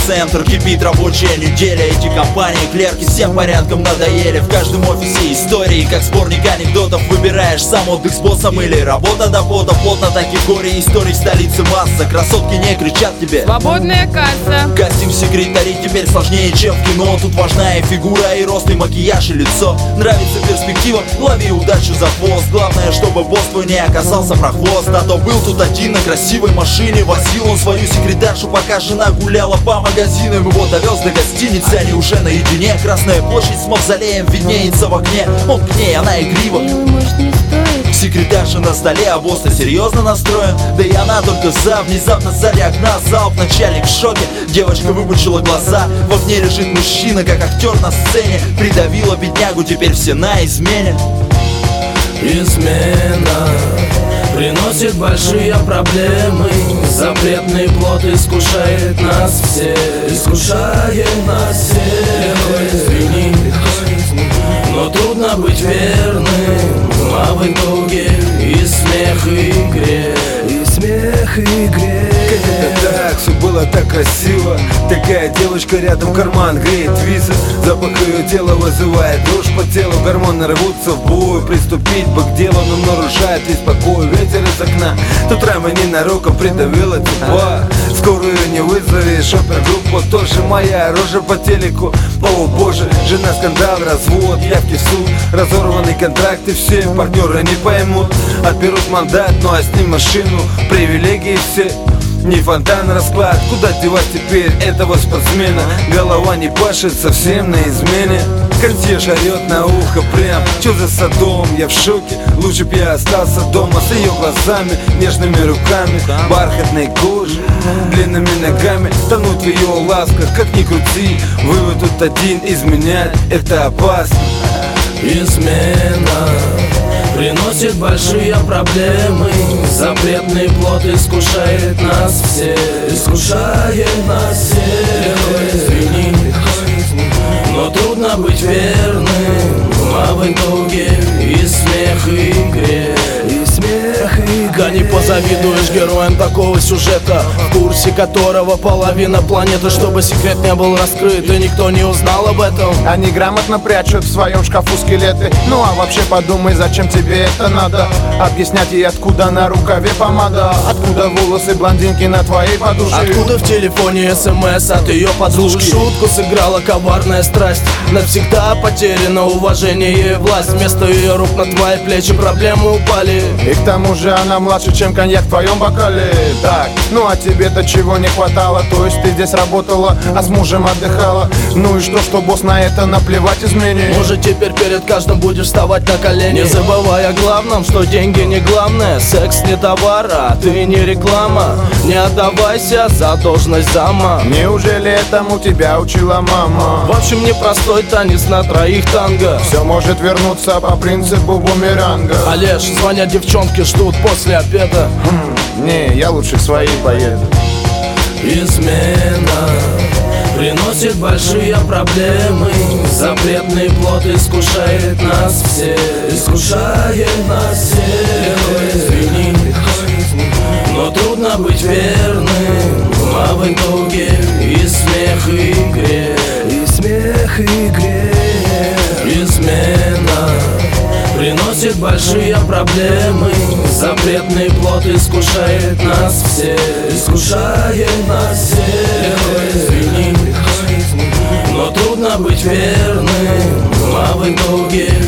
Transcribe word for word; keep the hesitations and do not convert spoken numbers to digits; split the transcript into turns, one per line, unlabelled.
центр, кипит рабочая неделя. Эти компании, клерки всем порядком надоели. В каждом офисе истории, как сборник анекдотов. Выбираешь сам отдых с боссом или работа до пота. Плотно таких горе историй в столице масса. Красотки не кричат тебе:
свободная касса.
Кастинг секретарей теперь сложнее, чем в кино. Тут важна и фигура, и рост, и макияж, и лицо. Нравится перспектива, лови удачу за хвост. Главное, чтобы босс твой не оказался прохвост. А то был тут один на красивой машине. Возил он свою секретаршу, пока жена гуляла по магазинам. Его довез до гостиницы, они уже наедине. Красная площадь с мавзолеем виднеется в окне. Он к ней, она игриво:
может, не стоит?
Секретарша на столе, а босс-то серьезно настроен. Да и она только за, внезапно сзади окна залп. Начальник в шоке, девочка выпучила глаза. В окне лежит мужчина, как актер на сцене. Придавила беднягу, теперь все на измене.
Измена приносит большие проблемы. Запретный плод искушает нас все. Искушает нас всех. Извини, но трудно быть верным. А в итоге и смех, и грех.
И смех, и грех. Как это так? Все было так красиво. Такая девочка рядом, карман греет виза. Запах ее тела вызывает дрожь по телу. Гормоны рвутся в бой. Приступить бы к делу, но нарушает весь покой. Ветер из окна. Тут рама ненароком придавила тепла. Скорую не вызовешь, опергруппа тоже моя. Рожа по телеку, о боже. Жена, скандал, развод, явки в суд. Разорванный контракт, и все партнеры не поймут. Отберут мандат, ну а с ним машину. Привилегии все. Не фонтан, расклад, куда девать теперь этого спортсмена? Голова не пашет, совсем на измене. Консьерж орет на ухо прям: чё за садом, я в шоке. Лучше б я остался дома с ее глазами, нежными руками, бархатной кожей, длинными ногами. Тонуть в ее ласках, как ни крути. Вывод тут один: изменять это опасно.
Измена приносит большие проблемы. Запретный плод искушает нас все. Искушает нас всех. Извини, но трудно быть верным. А в итоге и смех, и грех.
И смех, и грех.
Да не позавидуешь героям такого сюжета, в курсе которого половина планеты. Чтобы секрет не был раскрыт и никто не узнал об этом.
Они грамотно прячут в своем шкафу скелеты. Ну а вообще подумай, зачем тебе это надо? Объяснять ей, откуда на рукаве помада, откуда волосы блондинки на твоей подушке,
откуда в телефоне смс от ее подружки. Шутку сыграла коварная страсть. Навсегда потеряно уважение и власть. Вместо ее рук на твои плечи проблемы упали.
И к тому же она младше, чем коньяк в твоем бокале. Так, ну а тебе-то чего не хватало? То есть ты здесь работала, а с мужем отдыхала. Ну и что, что босс на это наплевать измене?
Может, теперь перед каждым будешь вставать на колени, не забывая о главном, что деньги не главное. Секс не товар, а ты не реклама. Не отдавайся за должность зама.
Неужели этому тебя учила мама?
В общем, непростой танец на троих танго.
Все может вернуться по принципу бумеранга.
Олеж, звонят девчонки, ждут после обеда.
Хм, не, я лучше к своей поеду.
Измена приносит большие проблемы. Запретный плод искушает нас все. Искушает нас всех. Извини, но трудно быть верным. А в итоге и смех, и грех.
И смех, и грех.
Измена приносит большие проблемы. Запретный плод искушает нас все. Искушает нас всех. Извини, но трудно быть верным. А в итоге